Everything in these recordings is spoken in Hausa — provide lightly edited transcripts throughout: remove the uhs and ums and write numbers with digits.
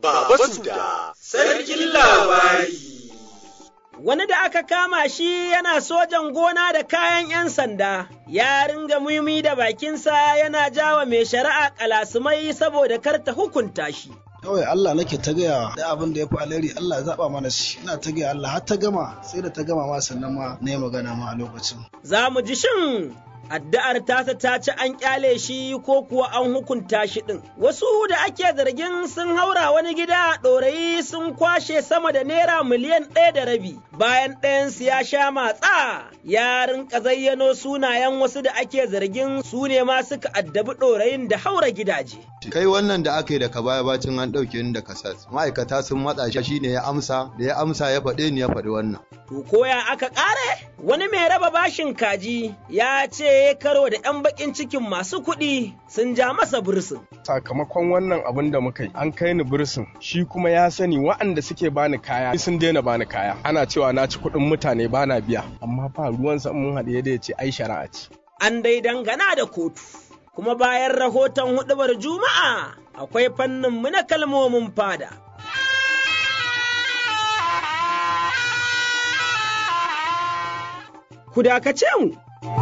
Baba Suda, sarkin labari. Wani da aka kama shi yana sojan gona da kayan ‘yan sanda, ya ringa muhimmi da bakinsa yana jawa mai shari'a kalasumai saboda kar ta hukunta shi. Kawai Allah nake ta gaya da abin da ya fi alheri Allah ya zaɓa mana shi, ina ta gaya Allah har ta gama, sai da ta gama ma sannan ma na yi magana ma a lokacin. Za mu ji shin addu'ar tasa ta ci an ƙyale shi ko kuwa an hukunta shi ɗin. Wasu da ake zargin sun haura wani gida a ɗorayi sun kwashe sama da naira miliyan 1.5 bayan ɗayansu ya sha matsa ya rinka zayyano sunayen wasu da ake zargin su ne ma suka addabi ɗorayin da haura gidaje. Kai wannan da aka yi da ka baya bacin an ɗauke ni da kasas. Ma'aikata sun matsa shi ne ya amsa, da ya amsa ya faɗe ni ya faɗi wannan. To koya aka ƙare? Wani mai raba bashin kaji ya ce karo da 'yan bakin cikin masu kuɗi sun ja masa bursin. Sakamakon wannan abin da muka yi, an kai ni bursin, shi kuma ya sani wa'anda suke bani kaya sun daina bani kaya. Ana cewa na ci kuɗin mutane bana biya, amma fa ruwansa mun haɗe da ya ce ai shari'a ce. An dai dangana da kotu, kuma bayan rahoton huɗubar Juma'a akwai fannin mu na kalmomin fada. Ku dakace mu.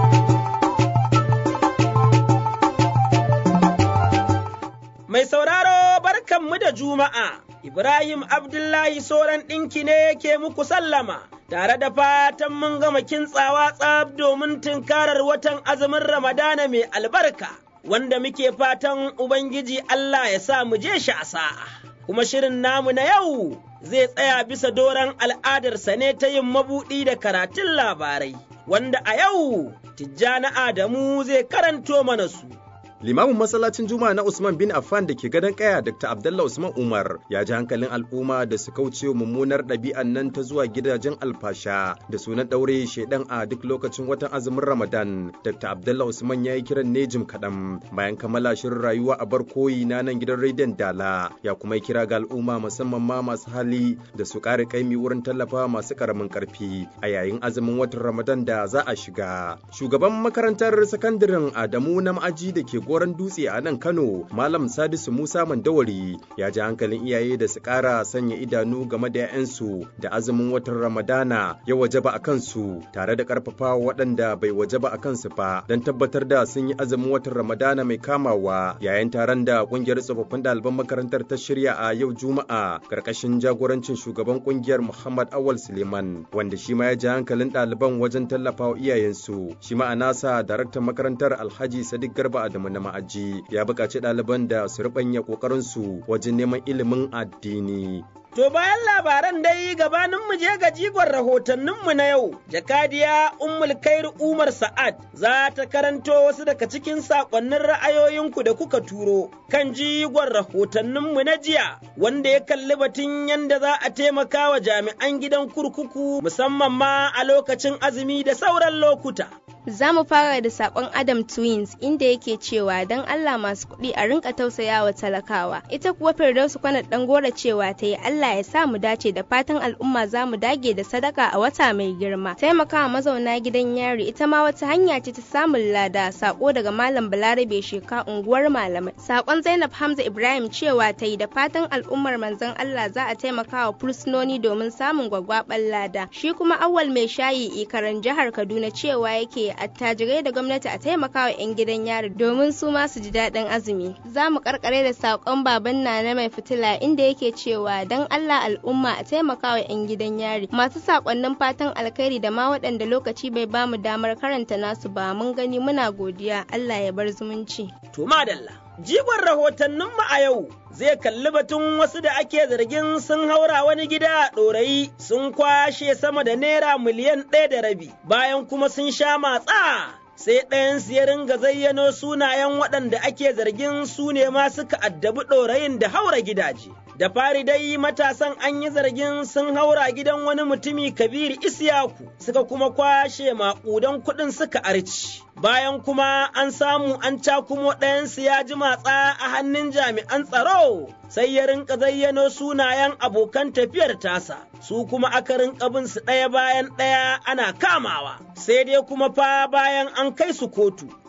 Mai sauraro barkanmu da Juma'a, Ibrahim Abdullahi Soran ɗinki ne yake muku sallama, tare da fatan mun gama kintsawa tsab domin tunkarar watan azumin Ramadana mai albarka, wanda muke fatan Ubangiji Allah ya sa mu je shi a sa'a. Kuma shirin namu na yau zai tsaya bisa doron al'adarsa ne ta yin mabuɗi da karatun labarai, wanda a yau Tijjani Adamu zai karanto mana su. Limamin masallacin Juma'a na Usman bin Affan da ke gadon kaya Dr. Abdullah Usman Umar ya ji hankalin al'umma da su kauce mummunar ɗabi'an nan ta zuwa gidajen alfasha da sunan ɗaure shedan a duk lokacin watan azumin Ramadan. Dr. Abdullah Usman ya yi kiran ne jim kaɗan bayan kammala shirin rayuwa a barkoyi na nan gidan rediyon Dala, ya kuma yi kira ga al'umma musamman ma masu hali da su ƙara kaimi wurin tallafa masu ƙaramin ƙarfi a yayin azumin watan Ramadan da za a shiga. Shugaban makarantar sakandaren Adamu na ma'aji da ke Goron Dutse a nan Kano, Malam Sadisu Musa Mandawari ya ji hankalin iyaye da su ƙara sanya idanu game da 'ya'yansu da azumin watan Ramadana ya wajaba a kansu, tare da ƙarfafa waɗanda bai wajaba a kansu ba don tabbatar da sun yi azumin watan Ramadana mai kamawa, yayin taron da ƙungiyar tsofaffin ɗaliban makarantar ta shirya a yau Juma'a ƙarƙashin jagorancin shugaban ƙungiyar Muhammad Awal Suleiman, wanda shi ma ya ji hankalin ɗaliban wajen tallafa wa iyayensu. Shi ma a nasa daraktan makarantar Alhaji Sadiq Garba Adamu na ma'aji ya buƙaci ɗaliban da su ruɓanya ƙoƙarinsu wajen neman ilimin addini. To bayan labaran dai gabanin mu je ga jigon rahotanninmu na yau, jakadiya Ummul Khair Umar Sa'ad za ta karanto wasu daga cikin saƙonnin ra'ayoyinku da kuka turo kan jigon rahotanninmu na jiya, wanda ya kalli batun yadda za a taimaka wa jami'an gidan kurkuku musamman ma a lokacin azumi da sauran lokuta. Za mu fara da saƙon Adam Twins inda yake cewa don Allah masu kuɗi a rinka tausayawa talakawa. Ita kuwa Firdausu Kwanar Ɗangora cewa ta yi Allah ya sa mu dace, da fatan al'umma za mu dage da sadaka a wata mai girma. Taimakawa mazauna gidan yari ita ma wata hanya ce ta samun lada. Saƙo daga Malam Balarabe Sheka unguwar Malamai. Saƙon Zainab Hamza Ibrahim cewa ta yi da fatan al'ummar manzon Allah za a taimakawa fursunoni domin samun gwaggwaɓar lada. Shi kuma Awwal Mai Shayi Ikaran jihar Kaduna cewa yake attajirai da gwamnati a taimakawa 'yan gidan yari domin su ma su ji daɗin azumi. Za mu karkare da saƙon baban Nana Mai Fitila inda yake cewa don Allah al'umma a taimakawa 'yan gidan yari. Masu saƙonnin fatan alkhairi da ma waɗanda lokaci bai bamu damar karanta nasu ba, mun gani muna godiya. Allah ya bar zumunci. To madalla. Jigon rahotanninmu a yau zai kalli batun wasu da ake zargin sun haura wani gida a ɗorayi sun kwashe sama da naira miliyan 1.5 bayan kuma sun sha matsa. Sai ɗayansu ya ringa zayyano sunayen waɗanda ake zargin su ne ma suka addabi ɗorayin da haura gidaje. Da fari dai matasan an yi zargin sun haura gidan wani mutumi Kabiru Isiyaku suka kuma kwashe maƙudan kuɗin suka arci. Bayan kuma an samu an cakumo ɗayansu ya ji matsa a hannun jami'an tsaro, sai ya rinka zayyano sunayen abokan tafiyar tasa, su kuma aka rinka bin su ɗaya bayan ɗaya ana kamawa. Sai dai kuma fa bayan an kai su kotu,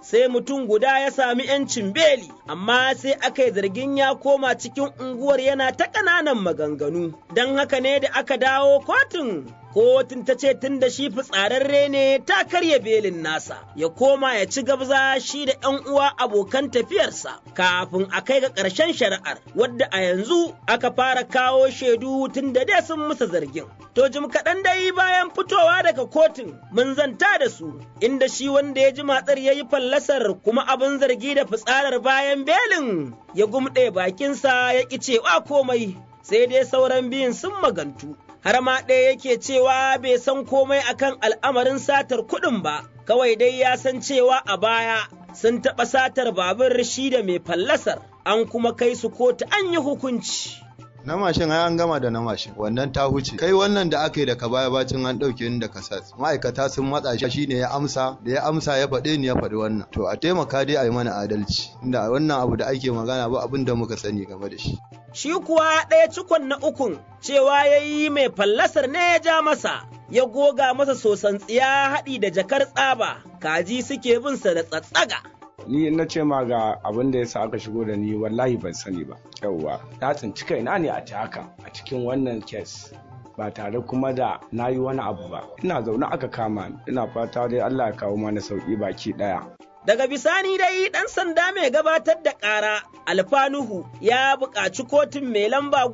sai mutum guda ya sami ‘yancin beli, amma sai aka yi zargin ya koma cikin unguwar yana ta ƙananan maganganu, don haka ne da aka dawo kotun. Kotun ta ce tun da shi fitsararre ne ta karya belin nasa, ya koma ya ci gabza shi da ‘yan uwa abokan tafiyarsa kafin a kai ga ƙarshen shari'ar, wadda a yanzu aka fara kawo shaidu tun da dai sun musa zargin. To jim kaɗan dai bayan fitowa daga kotun mun zanta da su, inda shi wanda ya ji matsar ya yi fallasar kuma abin zargi da fitsarar bayan belin ya gumɗe bakinsa ya ƙi cewa komai, sai dai sauran biyun sun magantu. Har ma ɗaya yake cewa bai san komai akan al'amarin satar kuɗin ba, kawai dai ya san cewa a baya sun taɓa satar babur shi da mai fallasar, an kuma kai su kotu an yi hukunci. Na mashin ai an gama da na mashin, wannan ta huce. Kai wannan da aka yi daga baya bacin an ɗauke ni da kasas. Ma'aikata sun matsa shi ne ya amsa, da ya amsa ya faɗe ni ya faɗi wannan. To a taimaka dai a yi mana adalci, inda wannan abu da ake magana ba abin da muka sani game da shi. Shi kuwa ɗaya cikon na ukun cewa ya yi mai fallasar ne ya ja masa, ya goga masa sosan tsiya haɗi da jakar tsaba, kaji suke bin sa da tsatsaga. Ni na ce ma ga abin da yasa aka shigo da ni wallahi ban sani ba. Yawwa, na tsinci kaina ne a haka a cikin wannan kes. Ba tare kuma da na yi wani abu ba. Ina zaune aka kama ni, ina fata dai Allah ya kawo mana sauki baki ɗaya. Daga bisani dai ɗan sanda mai gabatar da ƙara Alfanuhu ya buƙaci kotun mai lamba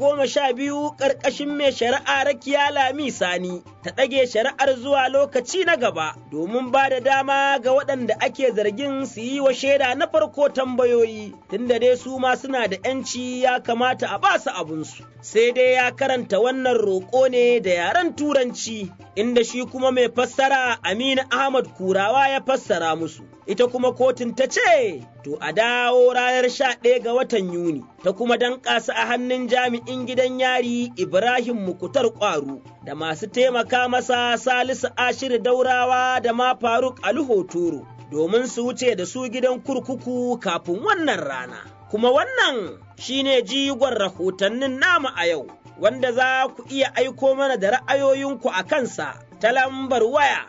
12 ƙarƙashin mai shari'a Rakiya Lami Sani ta ɗage shari'ar zuwa lokaci na gaba domin ba da dama ga waɗanda ake zargin su yi wa shaida na farko tambayoyi, tunda dai su ma suna da ‘yanci ya kamata a ba su abinsu. Sai dai ya karanta wannan roƙo ne da yaren Turanci, inda shi kuma mai fassara Aminu Ahmad Kurawa ya fassara musu. Ita kuma kotun ta ce, to a dawo ranar 11 ga watan Yuni, ta kuma danƙa su a hannun jami'in gidan yari Ibrahim Mukutar Ƙwaru da masu taimaka masa Salisu Ashir Daurawa da ma Faruk Ali Hotoro, domin su wuce da su gidan kurkuku kafin wannan rana. Kuma wannan shine jigon rahotannin namu a yau, wanda za ku iya aiko mana da ra'ayoyinku a kansa ta lambar waya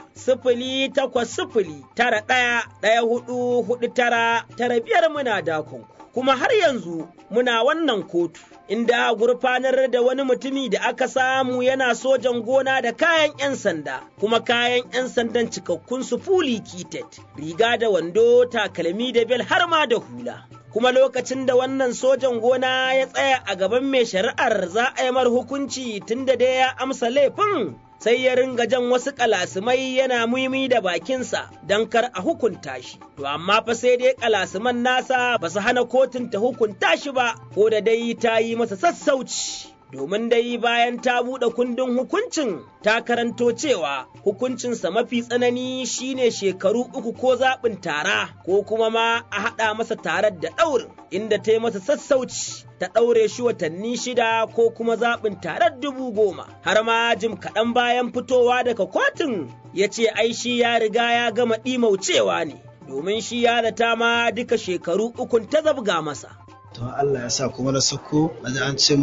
080911449 muna dakon. Kuma har yanzu muna wannan kotu, inda gurfanar da wani mutumi da aka samu yana sojan gona da kayan 'yan sanda, kuma kayan 'yan sandan cikakkun su fully kitted, riga da wando, takalmi da bel har ma da hula. Kuma lokacin da wannan sojan gona ya tsaya a gaban mai shari'ar za a yi mar hukunci tunda dai ya amsa laifin, sai ya ringa jan wasu kalasumai yana muimi da bakinsa don kar a hukunta shi. To amma fa sai dai kalasuman nasa ba su hana kotun ta hukunta shi ba, ko da dai ta yi masa sassauci. Domin dai bayan ta buɗe kundin hukuncin ta karanto cewa hukuncinsa mafi tsanani shine shekaru 3 ko zaɓin tara ko kuma ma a haɗa masa tarar da ɗaurin, inda ta yi masa sassauci ta ɗaure shi watanni 6 ko kuma zaɓin tarar 10,000. Har ma jim kaɗan bayan fitowa daga kotun ya ce ai shi ya riga ya gama ɗimaucewa ne, domin shi ya zata ma duka shekaru 3 ta zabga masa. To Allah ya sa kuma na sako na ji an ce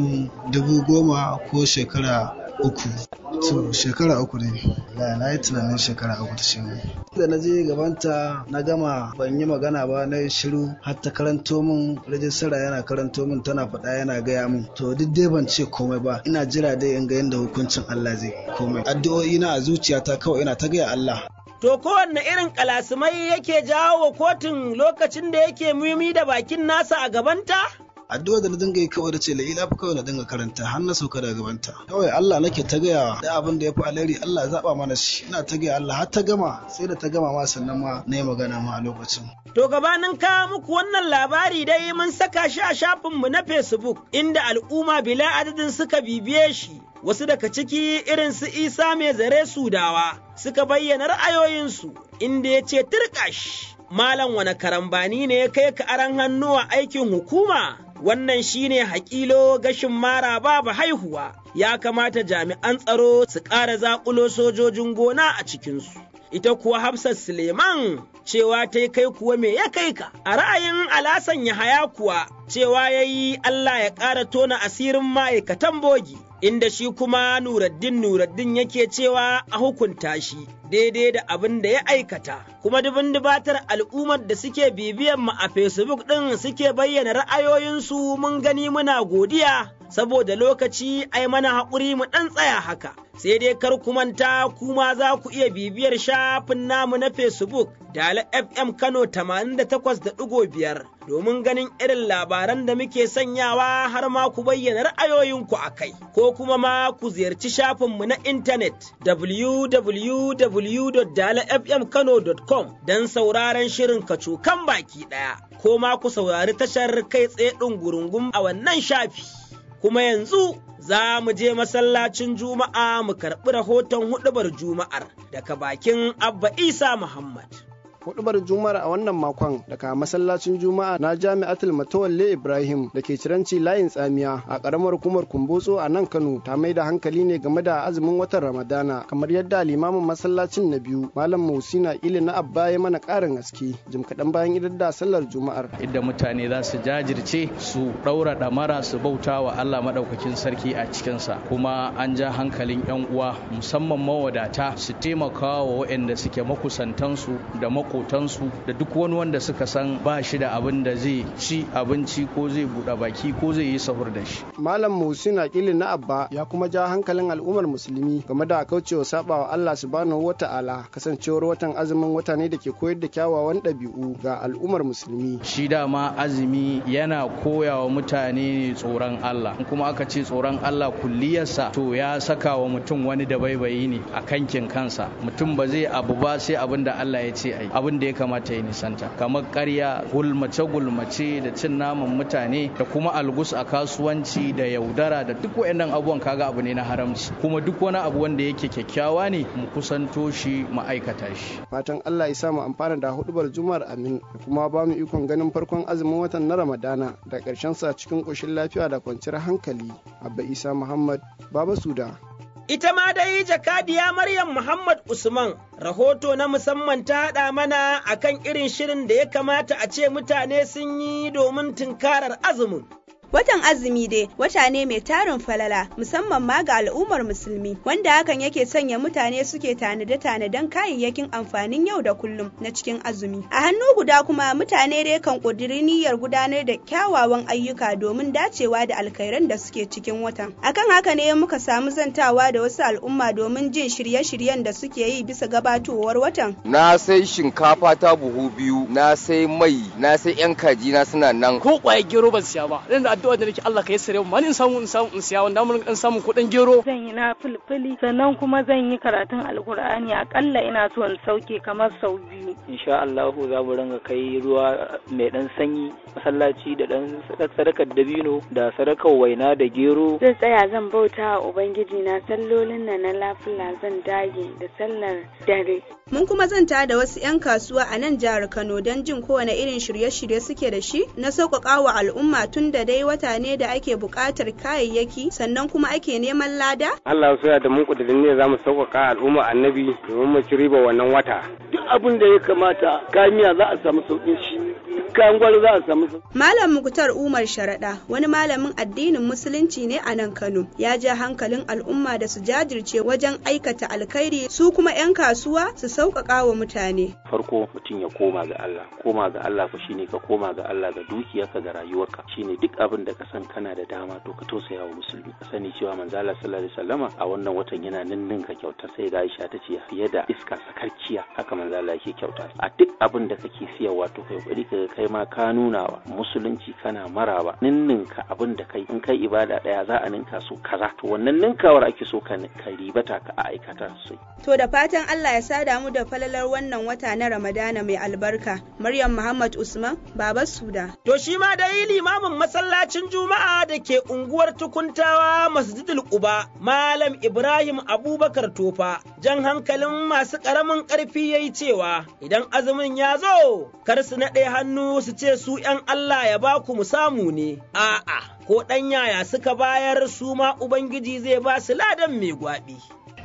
10,000 ko shekara 3. To shekara 3 ne. Na yi tunanin shekara 3 ta shi ne. Da na je gabanta na gama ban yi magana ba, na yi shiru har ta karanto min rajistara yana karanto min tana faɗa yana gaya min. To duk dai ban ce komai ba, ina jira dai in ga yadda hukuncin Allah zai komai. Addu'o'i na a zuciyata kawai ina ta gaya Allah. To kowanne irin kalasumai yake jawo wa kotun lokacin da yake mumi da bakin nasa a gabanta? Addu'a da na dinga yi kawai da ce la'ila fa kawai na dinga karanta har na sauka daga gabanta. Kawai Allah nake ta gayawa da abin da ya fi alheri Allah ya zaba mana shi. Ina ta gaya Allah har ta gama, sai da ta gama ma sannan ma na yi magana ma a lokacin. To gabanin kawo muku wannan labari dai mun saka shi a shafinmu na Facebook, inda al'umma bila adadin suka bibiye shi. Wasu daga ciki irin su Isa mai zare Sudawa suka bayyana ra'ayoyinsu, inda ya ce turƙash, malam wani karambani ne ya kai ka aran hannu a aikin hukuma, wannan shine haƙilo gashin mara babu haihuwa, ya kamata jami'an tsaro su ƙara zaƙulo sojojin gona a cikinsu. Ita kuwa Hafsat Suleiman cewa ta kai kuwa me ya kai ka, a ra'ayin Alasan Yahaya kuwa cewa ya yi Allah ya ƙara tona asirin ma'aikatan bogi, inda shi kuma Nuruddin yake cewa a hukunta shi daidai da abin da ya aikata. Kuma dubin dubatar al'ummar da suke bibiyan mu a Facebook ɗin suke bayyana ra'ayoyinsu mun gani muna godiya. Saboda lokaci ai mana haƙuri mu ɗan tsaya haka, sai dai kar ku manta kuma za ku iya bibiyar shafin namu na Facebook Dala FM Kano 88.5 domin ganin irin labaran da muke sanyawa har ma ku bayyana ra'ayoyinku a kai, ko kuma ma ku ziyarci shafinmu na intanet www.dalafmkano.com don sauraron shirin kacokan baki ɗaya, ko ma ku saurari tashar kai tsaye ɗin gurungum a wannan shafi. Kuma yanzu za mu je masallacin Juma'a mu karɓi rahoton huɗubar Juma'ar daga bakin Abba Isa Muhammad. Hudubar Juma'ar a wannan makon daga masallacin Juma'a na Jami'atul Matawalle Ibrahim da ke Ciranci layin Tsamiya a ƙaramar hukumar Kumbotso a nan Kano ta mai da hankali ne game da azumin watan Ramadana, kamar yadda limamin masallacin na biyu Malam Musina Ili na Abba ya mana ƙarin haske jim kaɗan bayan idar da sallar Juma'ar. Idda mutane za su jajirce su ɗaura ɗamara su bauta wa Allah maɗaukakin sarki a cikinsa, kuma an ja hankalin 'yan uwa musamman mawadata su taimaka wa waɗanda suke makusantansu da makotansu da duk wani wanda suka san ba shi da abin da zai ci abinci ko zai buɗe baki ko zai yi sahur da shi. Malam Musin Aqili na Abba ya kuma ja hankalin al'ummar musulmi game da kaucewa sabawa Allah subhanahu wata'ala, kasancewar watan azumin wata ne da ke koyar da kyawawan ɗabi'u ga al'ummar musulmi. Shi dama azumi yana koya wa mutane tsoron Allah, kuma aka ce tsoron Allah kulliyarsa to ya saka wa mutum wani dabaibayi ne a kankin kansa, mutum ba zai abu ba sai abin da Allah ya ce ai, abin da ya kamata ya nisanta, kamar ƙarya, gulmace da cin naman mutane da kuma algus a kasuwanci da yaudara da duk waɗannan abubuwan kaga abu ne na haramci, kuma duk wani abu wanda yake kyakkyawa ne mu kusanto shi mu aikata shi. Fatan Allah ya sa mu amfana da hudubar Juma'ar amin, da kuma ba mu ikon ganin farkon azumin watan na Ramadana da ƙarshen sa cikin ƙoshin lafiya da kwanciyar hankali. Abba Isa Muhammad, Baba Suda. Ita ma dai jakadiya Maryam Muhammad Usman rahoto na musamman ta haɗa mana akan irin shirin da ya kamata a ce mutane sun yi domin tunkarar azumin. Watan azumi dai wata ne mai tarin falala musamman ma ga al'ummar musulmi, wanda hakan yake sanya mutane suke tanade-tanaden kayayyakin amfanin yau da kullum na cikin azumi. A hannu guda kuma mutane dai kan ƙudiri niyyar gudanar da kyawawan ayyuka domin dacewa da alkhairan da suke cikin watan. Akan haka ne muka samu zantawa da wasu al'umma domin jin shirye-shiryen da suke yi bisa gabatowar watan. Na sai shinkafa ta buhu 2, na sai mai, na sai 'yan kaji na suna nan. Ko kwaye gero ban siya ba. Addu'a da nake Allah ka yi sare mu in samu in siya wanda mun dan samu kuɗin gero. Zan yi na fulfuli sannan kuma zan yi karatun alkur'ani akalla ina so in sauke kamar sau 2. Insha Allah za mu ringa kai ruwa mai dan sanyi masallaci da dan sadakar dabino da sadakar waina da gero. Zan tsaya zan bauta wa ubangiji na, sallolin nan na lafila zan dage da sallar dare. Mun kuma zanta da wasu 'yan kasuwa a nan jihar Kano don jin kowane irin shirye-shirye suke da shi na sauƙaƙa wa al'umma, tun da dai wata ne da ake buƙatar kayayyaki sannan kuma ake neman lada. Allah ya da mun kudirin ne zamu sauƙaƙa al'umma annabi domin mu ci riba wannan wata. Duk abin da ya kamata kamiya za a samu sauƙin shi. Kayan gwal za a samu. Malam Muktar Umar Sharaɗa, wani malamin addinin musulunci ne a nan Kano, ya ja hankalin al'umma da su jajirce wajen aikata alkhairi, su kuma 'yan kasuwa su sauƙaƙa wa mutane. Farko mutum ya koma ga Allah. Koma ga Allah fa shine ka koma ga Allah ga dukiyarka ga rayuwarka. Shine duk abin da ka san kana da dama to ka tausaya wa musulmi. Ka sani cewa manzo Allah sallallahu alaihi wasallama a wannan watan yana ninninka kyauta, sai ga Aisha ta ce fiye da iska sakarkiya haka manzo Allah yake kyauta. A duk abin da kake siyarwa to kai kokari ka kai ma ka nuna wa musulunci kana maraba. Ninninka abin da kai in kai ibada daya za a ninka so kaza. To wannan ninkawar ake so ka ribata ka a aikata sai. To da fatan Allah ya sada mu da falalar wannan wata na Ramadana mai albarka. Maryam Muhammad Usman, Baba Suda. To shi ma dai limamin masallacin Juma'a da ke unguwar Tukuntawa Masjidul Quba, Malam Ibrahim Abubakar Tofa, jan hankalin masu ƙaramin ƙarfi yayi cewa idan azumin ya zo, kar su naɗe hannu su ce su ‘yan Allah ya ba ku mu samu ne, a'a, ko ɗan yaya suka bayar su ma Ubangiji zai ba su ladan mai gwaɓi.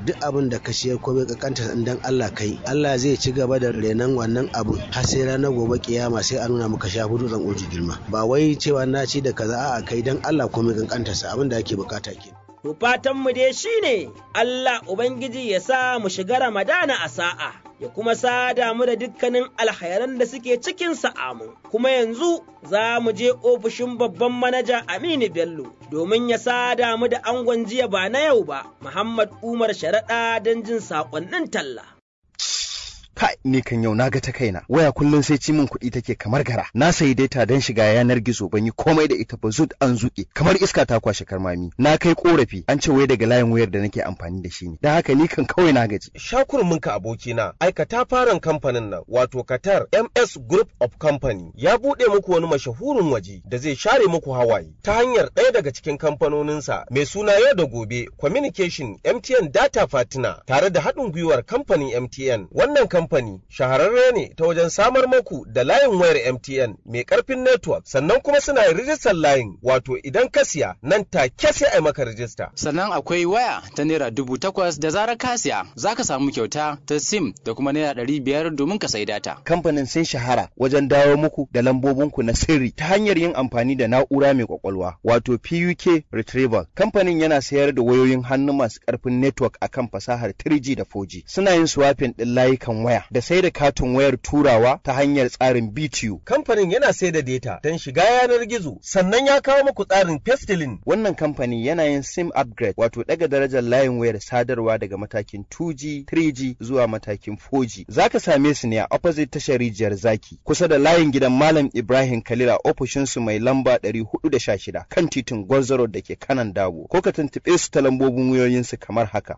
duk abin da ka siyar komai kakanta dan Allah kai Allah zai ci gaba da renon wannan abu har sai ranar gobe kiyama sai a nuna maka shafi dutsen oji girma ba wai cewa na ci da kaza a'a kai dan Allah komai kankanta sa abin da ake bukata ke. To fatan mu dai shine Allah Ubangiji ya sa mu shiga Ramadana a sa'a, ya kuma sada mu da dukkanin alkhairan da suke cikin sa'amu. Kuma yanzu za mu je ofishin babban manaja Aminu Bello domin ya sada mu da angon jiya ba na yau ba, Muhammad Umar Sharaɗa don jin saƙonnin talla. Kai, ni kan yau na ga ta kaina. Waya kullum sai ci min kuɗi take kamar gara. Na sayi data don shiga yanar gizo ban yi komai da ita ba zud an zuƙe. Kamar iska ta kwashe karmami. Na kai korafi an ce wai daga layin wayar da nake amfani da shi ne. Dan haka ni kan kawai na gaji. Shakurminka abokina, aikata faran kamfanin nan wato Qatar MS Group of Company ya buɗe muku wani mashahurin waje da zai share muku hawaye ta hanyar ɗaya daga cikin kamfanoninsa mai suna Yau da Gobe Communication MTN Data Partner tare da haɗin gwiwar kamfanin MTN. Wannan kamfani shahararre ne ta wajen samar maku da layin wayar MTN mai karfin network, sannan kuma suna yin rijistar layin, wato idan ka siya nan take sai a maka rijista. Sannan akwai waya ta naira 8,000 da zarar ka siya zaka samu kyauta ta SIM da kuma naira 500 domin ka sai data. Kamfanin sun shahara wajen dawo muku da lambobinku na sirri ta hanyar yin amfani da na'ura mai kwakwalwa wato PUK Retrieval. Kamfanin yana sayar da wayoyin hannu masu karfin network akan fasahar 3G da 4G. Suna yin swapping din layukan waya da sai da katin wayar turawa ta hanyar tsarin BTU. Kamfanin yana sai da data don shiga yanar gizo, sannan ya kawo muku tsarin Pestilin. Wannan kamfani yana yin SIM upgrade wato daga darajar layin wayar sadarwa daga matakin 2G, 3G zuwa matakin 4G. Zaka same su ne a opposite tashar Rijiyar Zaki kusa da layin gidan Malam Ibrahim Kalila, ofishin su mai lamba 416 kan titin Gwarzaro da ke kanan Dabo, ko ka tuntuɓe su ta lambobin wayoyin su kamar haka: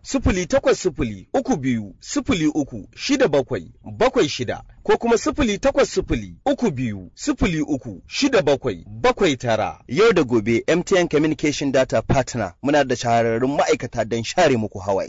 08032677 ko kuma 0803267779. Yau da Gobe MTN Communication Data Partner, muna da shahararrun ma'aikata don share muku hawaye.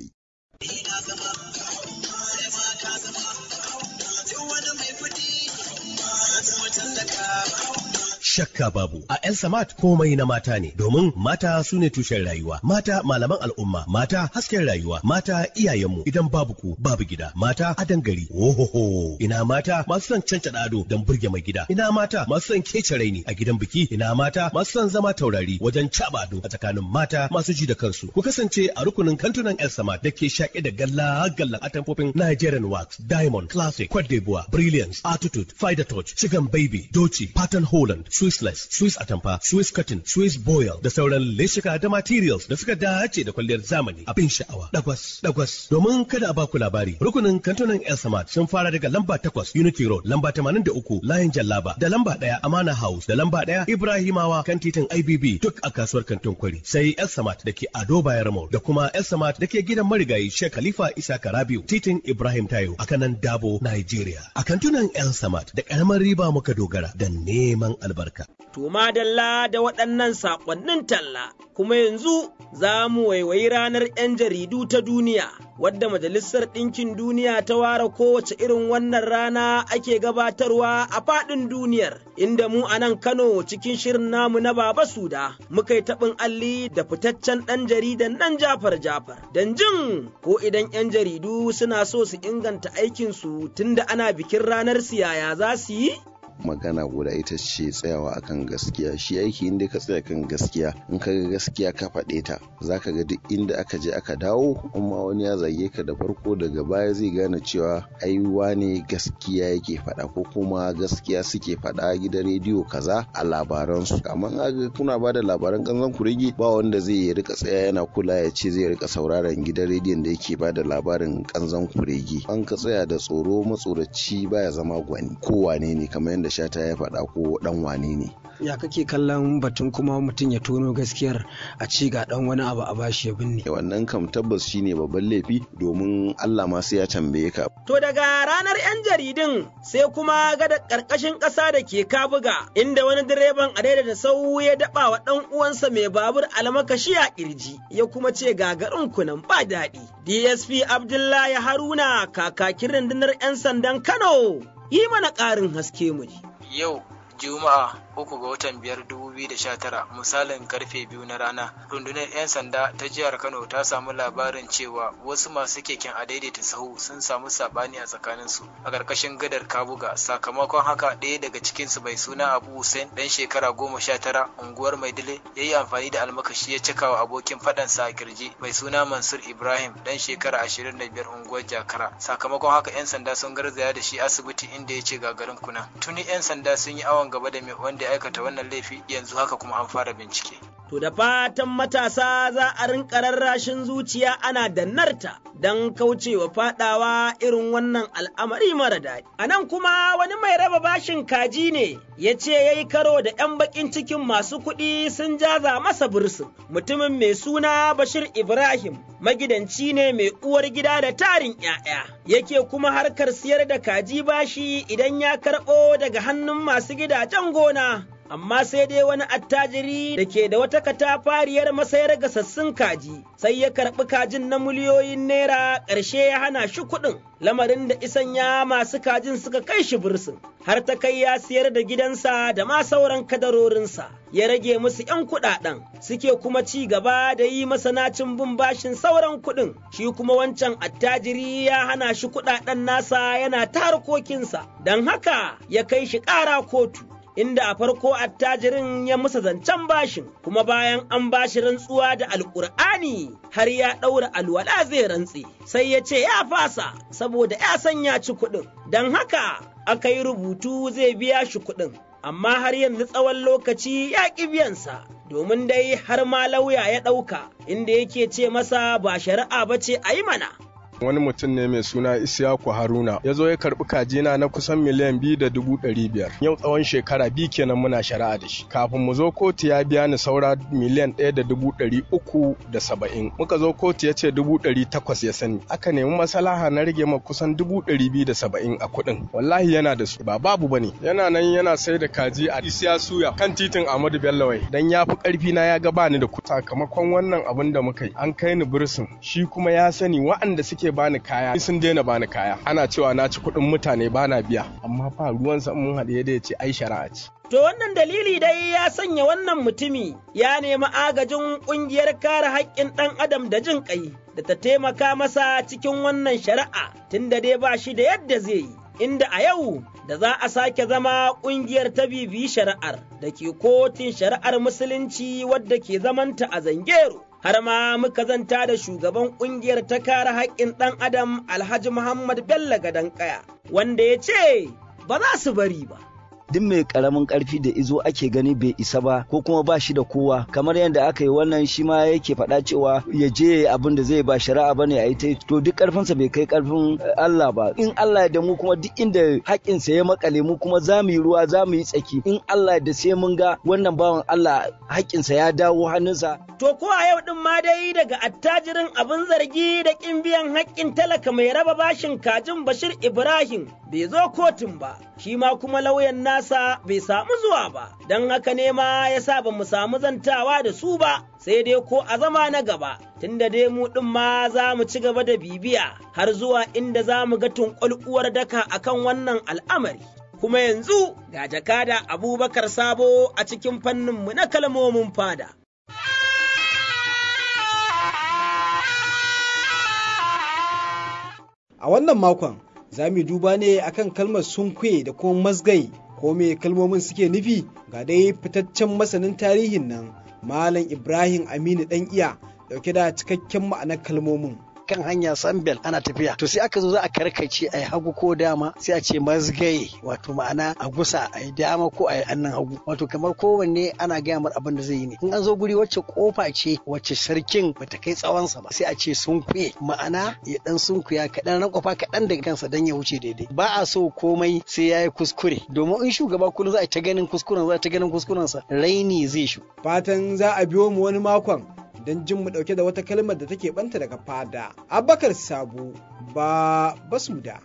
Shakka babu, a El Samat komai na mata ne, domin mata su ne tushen rayuwa, mata malaman al'umma, mata hasken rayuwa, mata iyayenmu, idan babu ku babu gida, mata adan gari. Ohoho, ina mata masu son cancada ado don burge mai gida, ina mata masu son kece raini a gidan biki, ina mata masu son zama taurari wajen caba ado a tsakanin mata masu ji da kansu. Ku kasance a rukunin kantunan El Samat da ke shaƙe da galla-gallan atamfofin Nigerian Wax, Diamond, Classic, Cote d'Ivoire, Brilliance, Attitude, Fider Touch, Chicken Baby, Doci, Pattern Holland, Swissless, Swiss Atamfa, Swiss Cotton, Swiss Boil da sauran leshika da materials da suka dace da kwalliyar zamani. Abin sha'awa. Dagwas. Domin kada a baku labari, rukunin kantunan El Samad sun fara daga lamba 8 Unity Road, lamba 83 Layin Jallaba, da lamba 1 Amana House, da lamba 1 Ibrahimawa kan titin IBB, duk a kasuwar kantin Kwari. Sai El Samad da ke Ado Bayar Mall, da kuma El Samad da ke gidan marigayi Sheikh Khalifa Isa Karabiu, titin Ibrahim Tayo a kanan Dabo, Nigeria. A kantunan El Samad da karamar riba muka dogara da neman albarka. To madalla da waɗannan saƙonnin talla, kuma yanzu za mu waiwayi ranar 'yan jaridu ta duniya, wadda Majalisar Ɗinkin Duniya ta ware kowace irin wannan rana ake gabatarwa a faɗin duniyar, inda mu a nan Kano cikin shirin namu na Baba Suda muka yi taɓin alli da fitaccen ɗan jaridan nan Jafar, don jin ko idan 'yan jaridu suna so su inganta aikinsu tunda ana bikin ranar siyaya za su yi? magana guda ita ce tsayawa akan gaskiya. Shi aiki inda ka tsaya kan gaskiya, in ka ga gaskiya ka faɗe ta, zaka ga duk inda aka je aka dawo, amma wani ya zage ka da farko, daga baya zai gane cewa ai wane gaskiya yake faɗa, ko kuma gaskiya suke faɗa gidan rediyo kaza a labaransu. Amma ga kuna ba da labaran kanzon kurege, ba wanda zai rika tsaya yana kula ya ce zai rika sauraron gidan rediyon da yake ba da labarin kanzon kurege. An ka tsaya da tsoro, matsoraci baya zama gwani, ko wane ne, kamar yadda Shata ya faɗa, ko dan wane ne. Ya kake kallon batun kuma mutum ya tono gaskiyar a ci ga dan wani abu a bashi ya binne? Wannan kam tabbas shine babban laifi, domin Allah ma sai ya tambaye ka. To daga ranar 'yan jaridun sai kuma gada ƙarƙashin ƙasa da ke Kabuga, inda wani direban adaidaita sau ya daɓa wa ɗan uwansa mai babur almakashi a ƙirji, ya kuma ce gagarin kunan ba daɗi. DSP Abdullahi Haruna, kakakin rundunar 'yan sandan Kano, yi mana ƙarin haske mu ji. Yau Juma'a 3 ga watan 5/2019 misalin karfe 2 na rana. Rundunar 'yan sanda ta jihar Kano ta samu labarin cewa wasu masu keken a daidaita sahu sun samu sabani a tsakaninsu a ƙarƙashin gadar Kabuga. Sakamakon haka ɗaya daga cikinsu mai suna Abu Hussein ɗan shekara 19 unguwar Maidile ya yi amfani da almakashi ya cakawa abokin faɗansa a kirji mai suna Mansur Ibrahim ɗan shekara 25 unguwar Jakara. Sakamakon haka 'yan sanda sun garzaya da shi asibiti inda ya ce gagarin kuna. Tuni 'yan sanda sun yi awon gaba da mai wanda ya aikata wannan laifi, yanzu haka kuma an fara bincike. To da fatan matasa za a rinƙa rarrashin zuciya ana dannarta don kaucewa faɗawa irin wannan al'amari mara daɗi. A nan kuma wani mai raba bashin kaji ne ya ce ya yi karo da 'yan baƙin cikin masu kuɗi sun jaza masa bursin. Mutumin mai suna Bashir Ibrahim magidanci ne mai uwar gida da tarin 'ya'ya, yake kuma harkar siyar da kaji bashi idan ya karɓo daga hannun masu gidajen gona. Amma sai dai wani attajiri da ke da wata katafariyar masayar gasassun kaji sai ya karɓi kajin na miliyoyin naira, ƙarshe ya hana shi kuɗin, lamarin da isanya masu kajin suka kai shi bursin, har ta kai ya siyar da gidansa da ma sauran kadarorinsa, ya rage musu 'yan kuɗaɗen, suke kuma ci gaba da yi masa nacin bin bashin sauran kuɗin, shi kuma wancan attajiri ya hana shi kuɗaɗen nasa yana ta harkokinsa, don haka ya kai shi ƙara kotu. Inda a farko attajirin ya musa zancen bashin, kuma bayan an bashi rantsuwa da Alƙur'ani har ya ɗaura alwala zai rantse, sai ya ce ya fasa saboda ya san ya ci kuɗin, don haka aka yi rubutu zai biya shi kuɗin, amma har yanzu tsawon lokaci ya ƙi biyansa, domin dai har ma lauya ya ɗauka, inda yake ce masa ba shari'a ba ce a yi mana. Wani mutum ne mai suna Isiyaku Haruna ya zo ya karɓi kajina na kusan miliyan 2,500,000. Yau tsawon shekara 2 kenan muna shari'a da shi. Kafin mu zo kotu ya biya ni saura miliyan 1,370,000. Muka zo kotu ya ce 800,000 ya sani. Aka nemi masalaha na rage ma kusan 270,000 a kuɗin. Wallahi yana da su ba babu bane. Yana nan yana sai da kaji a Isiya Suya kan titin Ahmadu Bello wai. Dan ya fi ƙarfi na ya ga bani da kuɗi. Sakamakon wannan abin da muka yi an kai ni bursin. Shi kuma ya sani wa'anda suke bani kaya sun daina bani kaya, ana cewa na ci kuɗin mutane bana biya, amma fa ruwansa mun haɗe da ya ce ai shari'a ce. To wannan dalili dai ya sanya wannan mutumi ya nemi agajin ƙungiyar kare haƙƙin ɗan adam da jin ƙai da ta taimaka masa cikin wannan shari'a, tunda dai ba shi da yadda zai yi, inda a yau da za a sake zama ƙungiyar ta bibiyi shari'ar da ke kotun shari'ar musulunci wadda ke zamanta a Zangero. Har ma muka zanta da shugaban ƙungiyar ta kare haƙƙin ɗan adam Alhaji Muhammad Bello Gadankaya, wanda ya ce ba za su bari ba. duk mai karamin karfi da izo ake gani bai isa ba ko kuma ba shi da kowa, kamar yadda aka yi wannan shi ma yake faɗa cewa ya je abin da zai ba shari'a bane a yi ta, to duk karfinsa bai kai karfin Allah ba. In Allah ya da mu kuma duk inda haƙƙinsa ya makale mu kuma za mu yi ruwa za mu yi tsaki, in Allah da sai mun ga wannan bawan Allah haƙƙinsa ya dawo hannunsa. To ko a yau din ma dai daga attajirin abin zargi da ƙin biyan haƙƙin talaka mai raba bashin kajin Bashir Ibrahim bai zo kotun ba, shi ma kuma lauyan nasa bai samu zuwa ba, don haka ne ma ya sa ba mu samu zantawa da su ba, sai dai ko a zama na gaba, tunda dai mu ɗin ma za mu ci gaba da bibiya har zuwa inda za mu ga tunƙwalƙuwar daka akan wannan al'amari. Kuma yanzu ga jakada Abubakar Sabo a cikin fanninmu na kalmomin fada. A wannan makon za mu duba ne akan kalmar sunkwe da kuma mazgai, ko me kalmomin suke nufi, ga dai fitaccen masanin tarihin nan Malam Ibrahim Aminu ɗan iya dauke da cikakken ma'anar kalmomin. Kan hanya sambel ana tafiya, to sai aka zo za a karkace a yi hagu ko dama, sai a ce mazgaye, wato ma'ana a gusa a yi dama ko a yi annan hagu, wato kamar kowanne ana gaya mar abin da zai yi ne. In an zo guri wacce kofa ce wacce sarkin bata kai tsawonsa ba, sai a ce sunkuye, ma'ana ya dan sunkuya kaɗan, ran kofa kaɗan daga kansa dan ya wuce daidai. Ba a so komai sai ya yi kuskure, domin in shugaba kullum za a ta ganin kuskuren, za a ta ganin kuskurensa, raini zai shu. Fatan za a biyo mu wani makon don jin mu dauke da wata kalmar da take banta daga fada. Abubakar Sabo, ba basuda.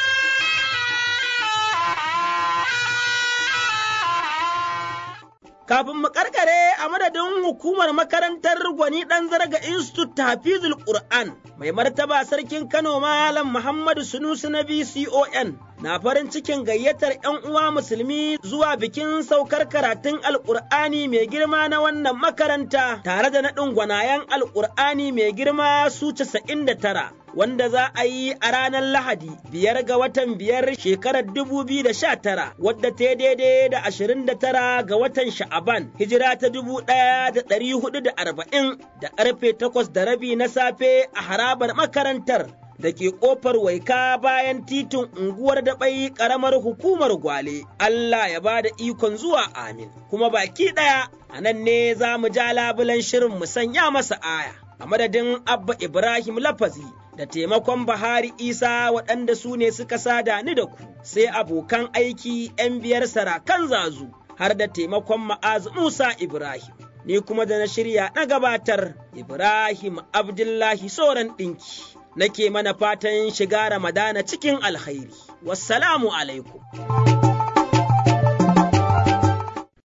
Kafin mu karkare, a madadin hukumar makarantar Gwani ɗan Zarga Institute Hafizul Qur'an, mai martaba sarkin Kano Malam Muhammadu Sunusi na BCON na farin cikin gayyatar 'yan uwa musulmi zuwa bikin saukar karatun Alƙur'ani mai girma na wannan makaranta tare da naɗin gwanayen Alƙur'ani mai girma su 99. Wanda za a yi a ranar Lahadi 5 ga watan 5 shekarar 2019 wadda ta daidai da 29 ga watan Sha'aban hijira ta 1440 da ƙarfe 8:30 na safe a harabar makarantar da ke ƙofar Waika bayan titin unguwar Daɓai ƙaramar hukumar Gwale. Allah ya ba da ikon zuwa amin. Kuma baki ɗaya a nan ne za mu ja labulen shirin mu sanya masa aya. A madadin Abba Ibrahim Lafazi da taimakon Bahari Isa waɗanda su ne suka sada ni da ku, sai abokan aiki 'yan biyar sarakan zazu har da taimakon Ma'az Musa Ibrahim. Ni kuma da na shirya na gabatar Ibrahim Abdullahi Soran ɗinki. Nake mana fatan shiga Ramadana cikin alkhairi. Wassalamu alaikum.